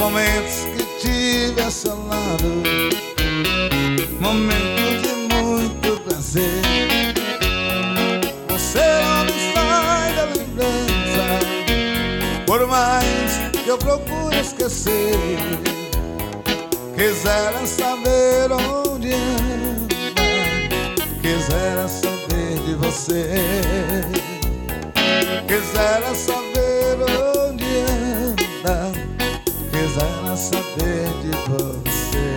momentos que tive a seu lado, momentos de muito prazer. Você não me sai da lembrança, por mais que eu procure esquecer. Quisera saber onde anda, quisera saber de você. Quisera saber onde anda, quisera saber de você.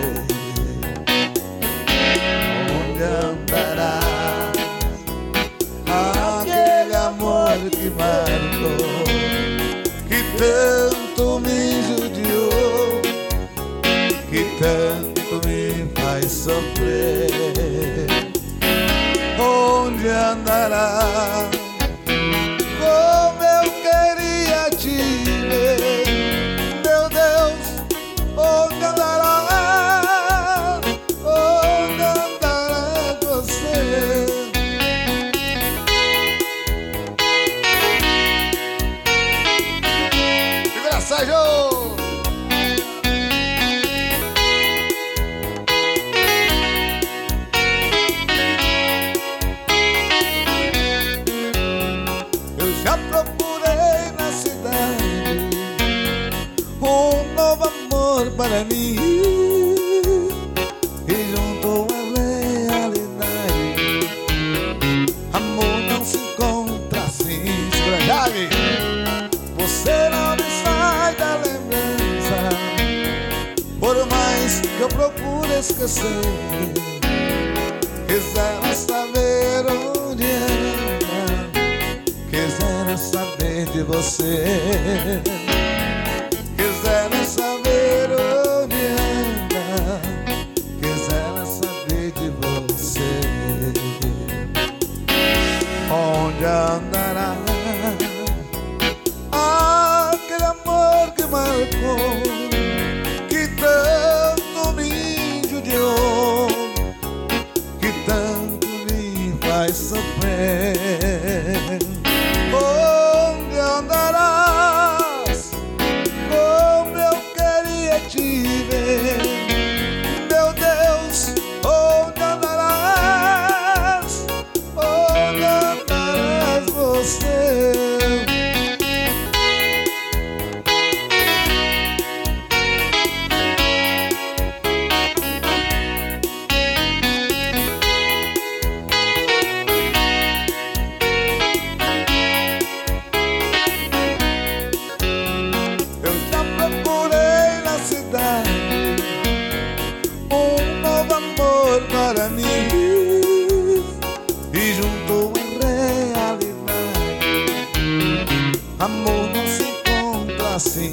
Onde andará aquele amor que marcou, que tanto me judiou, que tanto me faz sofrer? Onde andará? Como eu queria te ver, meu Deus, onde andará? Onde andará você? Segura, Sérgio! Já procurei na cidade um novo amor para mim, e junto à realidade, amor não se encontra assim. Escreve! Você não me sai da lembrança, por mais que eu procure esquecer. Quisera saber onde anda, quisera saber de você. Quisera saber onde anda, quisera saber de você. Onde andará aquele amor que marcou, que tanto me judiou, que tanto me faz sofrer? Onde andarás? Como eu queria te ver, meu Deus, onde andarás? Onde andarás você? Um novo amor para mim, e junto à realidade, amor não se encontra assim.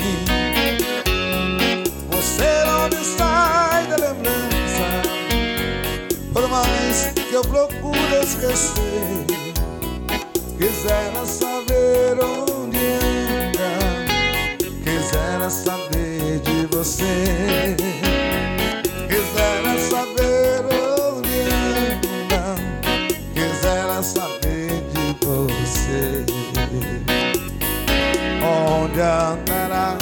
Você não me sai da lembrança, por mais que eu procure esquecer. Quisera saber onde anda, quisera saber de você. Quisera saber onde anda, quisera saber de você. Onde andará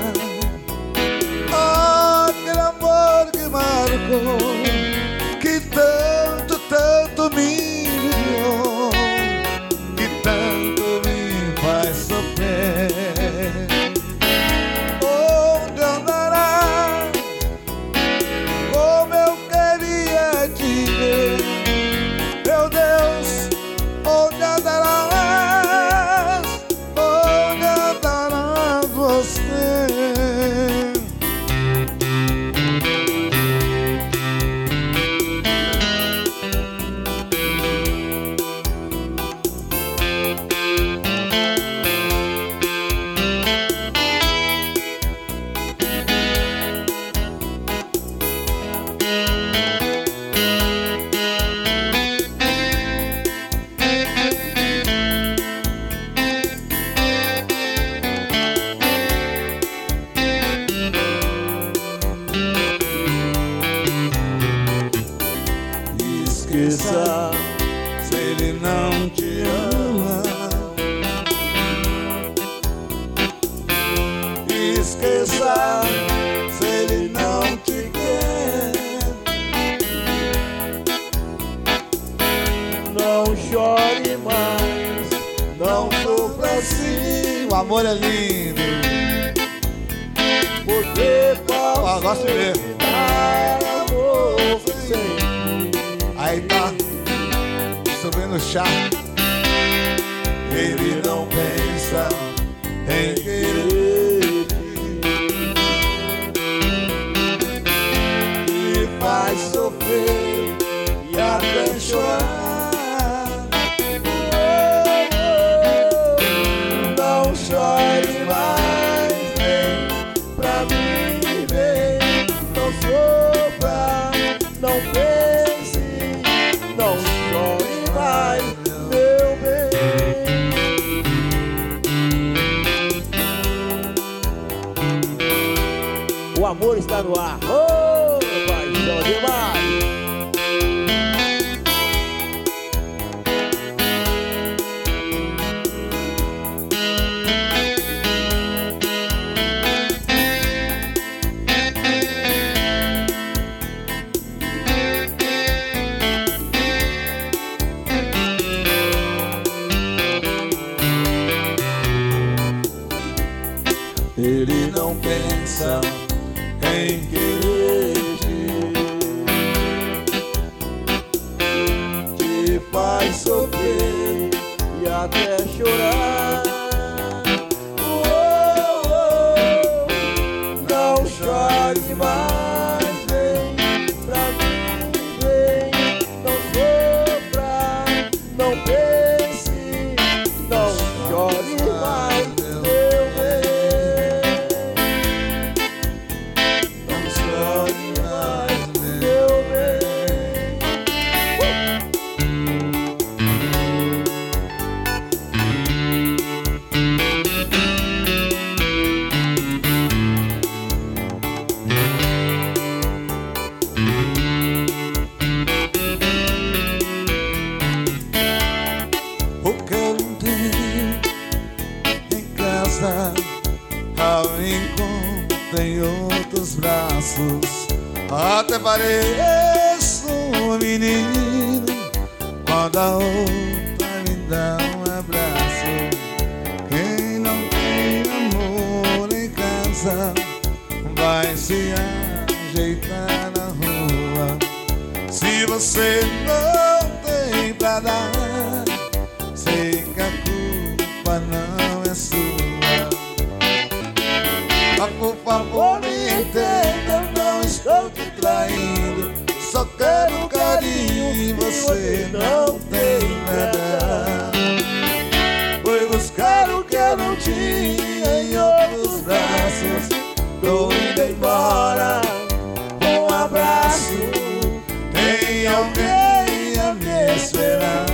aquele amor que marcou, que tanto, tanto me judiou, que tanto me faz sofrer? Onde andará? Como eu queria te ver, meu Deus, onde andarás? Onde andará você? Esqueça se ele não te ama. Esqueça amor é lindo. Porque posso gosto de ver. dar amor sem. Aí tá subindo o chá. Ele não pensa em querer, Me faz sofrer e até chorar. Não chore mais, vem pra mim, vem. Não sofra, não pense, não chore mais, meu bem. O amor está no ar. Oh, paixão demais. ele não pensa em querer-te, Te faz sofrer e até chorar. Não chores mais, vem pra mim, vem. Não sofra, não pense, não chore mais, meu bem. Não chore mais, meu bem. o que eu não tenho em casa, ao encontro em outros braços. Até pareço um menino quando a outra me dá um abraço. Quem não tem amor em casa vai se ajeitar na rua. Se você não tem pra dar, sei que a culpa não é sua. Mas por favor me entenda, eu não estou te traindo, só quero carinho e você não tem nada. Foi buscar o que eu não tinha em outros braços, tô indo embora com um abraço. Tem alguém a me esperar.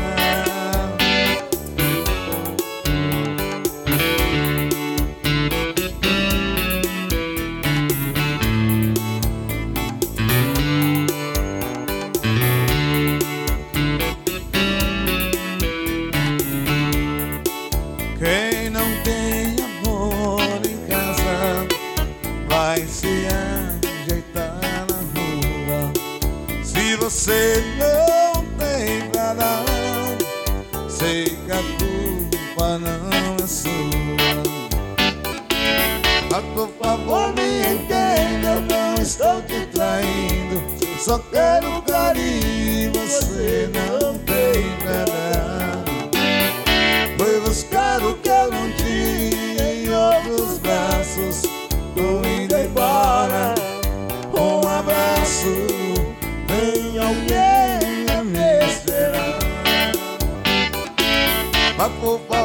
Quem não tem amor em casa vai se ajeitar na rua. Se você não tem pra dar, sei que a culpa não é sua. Mas por favor me entenda, eu não estou te traindo, só quero carinho, você não tem pra dar. Foi buscar o que eu não tinha em outros braços, tô indo embora com um abraço. Tem alguém a me esperar. Mas por favor